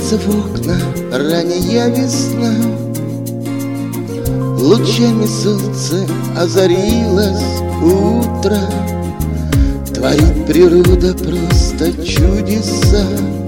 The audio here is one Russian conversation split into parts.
Стучится в окна ранняя весна, лучами солнца озарилось утро. Творит природа просто чудеса.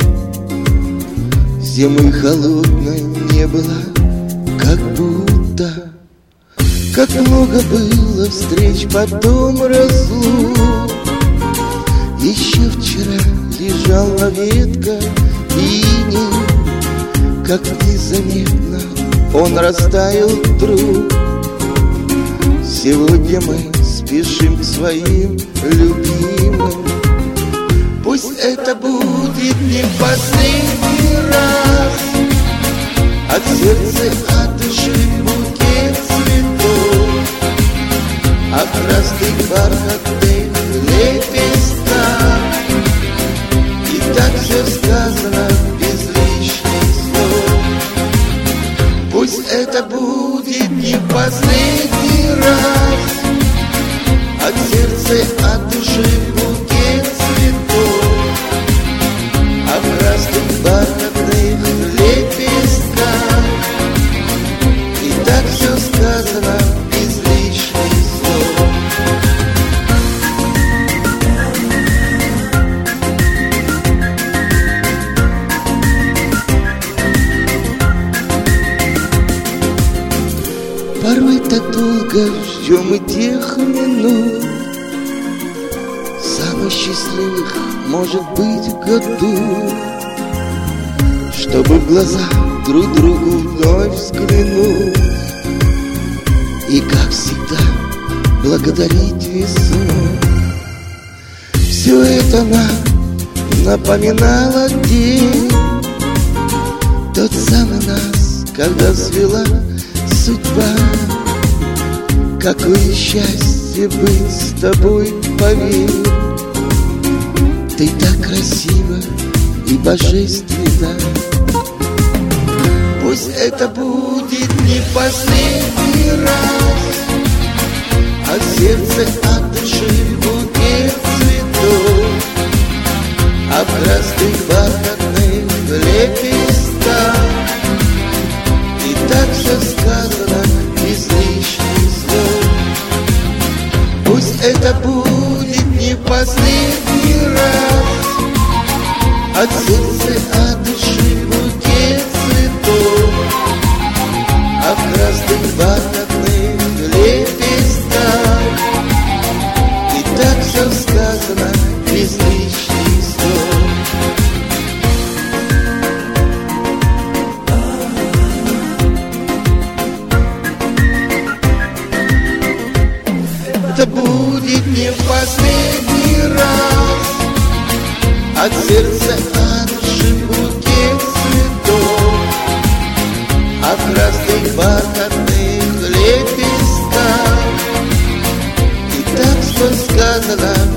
Зимы холодной не было, как будто. Как много было встреч, потом разлук. Еще вчера лежал на ветках иней, как незаметно он растаял вдруг. Сегодня мы спешим к своим любимым. Пусть это будет не последний раз. От сердца, от души букет цветов, от красных бархатных лепестков. И так все сказано без лишних слов. Пусть это будет не последний раз. От сердца, от души букет цветов, от красных бархатных лепестков. И так все сказано без лишних слов. Порой так долго ждем мы тех минут, самых счастливых, может быть, в году, чтобы в глаза друг другу вновь взглянуть и, как всегда, благодарить весну. Все это нам напоминало день, тот самый нас, когда свела судьба. Какое счастье быть с тобой, поверь. Ты так красива и божественна. Пусть это будет не последний раз. От сердца, от души букет цветов, от красных бархатных лепестков. И так все сказано без лишних слов. Пусть это будет не последний раз. От сердца, от души букет цветов, от красных бархатных лепестков. И так все сказано без лишних слов. Это будет не в последний раз. От сердца, от души букет цветов, от красных бархатных лепестков. И так что сказано